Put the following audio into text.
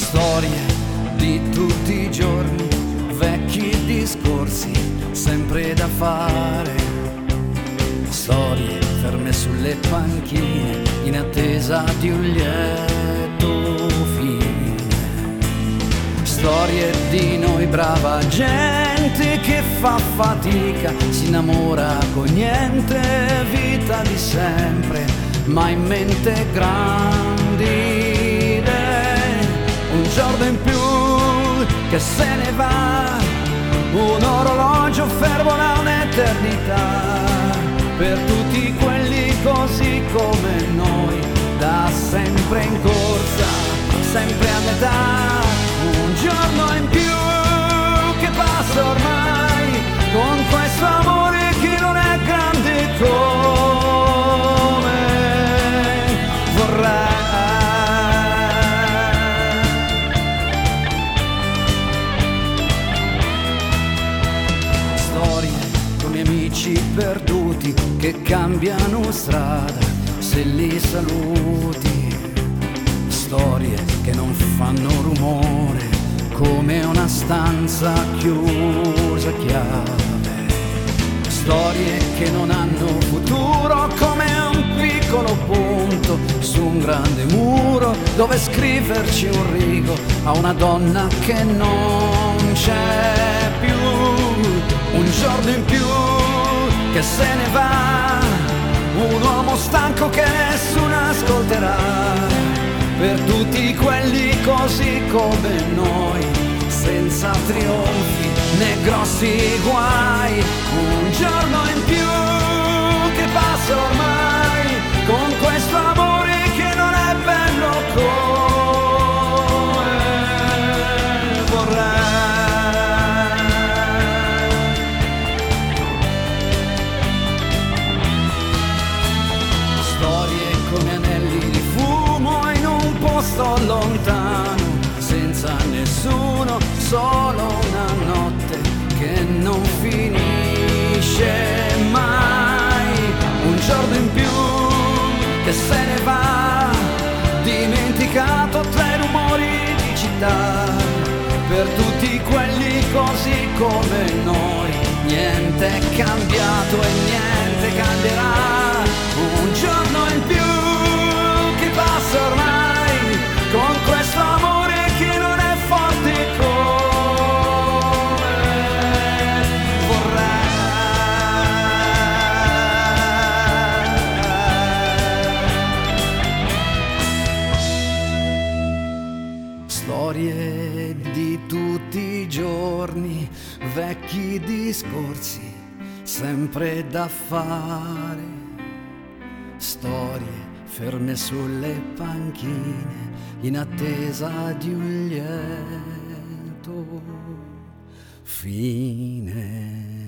Storie di tutti i giorni, vecchi discorsi, sempre da fare. Storie ferme sulle panchine, in attesa di un lieto fine. Storie di noi, brava gente che fa fatica, si innamora con niente, vita di sempre, ma in mente grandi idee. Un giorno in più che se ne va, un orologio fermo da un'eternità, per tutti quelli così come noi, da sempre in corsa, sempre a metà. Un giorno in più che passa ormai, con questo amore che non è grande come vorrei. Amici perduti che cambiano strada se li saluti. Storie che non fanno rumore come una stanza chiusa a chiave. Storie che non hanno futuro come un piccolo punto su un grande muro dove scriverci un rigo a una donna che non c'è più. Un giorno in più che se ne va, un uomo stanco che nessuno ascolterà, per tutti quelli così come noi, senza trionfi né grossi guai. Un giorno in più che passa ormai, con questo amore che non è bello come vorrei. Come anelli di fumo in un posto lontano, senza nessuno, solo una notte che non finisce mai. Un giorno in più che se ne va, dimenticato tra i rumori di città, per tutti quelli così come noi. Niente è cambiato e niente cambierà. Un giorno in più che passa ormai, con questo amore che non è forte come vorrei. Storie di tutti i giorni, vecchi discorsi, sempre da fare. Storie ferme sulle panchine, in attesa di un lieto fine.